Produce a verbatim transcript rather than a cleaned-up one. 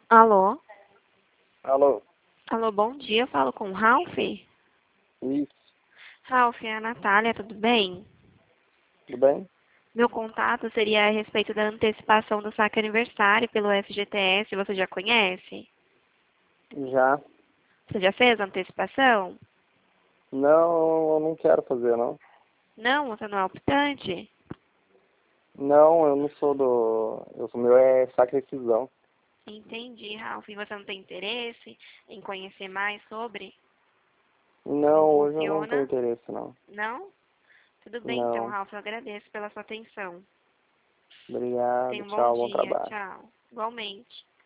Alô? Alô? Alô, bom dia. Eu falo com o Ralph? Isso, Ralph, é a Natália, tudo bem? tudo bem? Meu contato seria a respeito da antecipação do saque aniversário pelo F G T S. Você já conhece? Já. Você já fez a antecipação? Não, eu não quero fazer, não. Não, você não é optante? Não, eu não sou do... Eu sou meu é saque rescisão. Entendi, Ralph. E você não tem interesse em conhecer mais sobre como Não, hoje eu não tenho funciona? interesse, não. Não? Tudo bem, então, Não. Ralph. Eu agradeço pela sua atenção. Obrigado, Tenha um bom tchau, bom dia. trabalho. Tchau. Igualmente.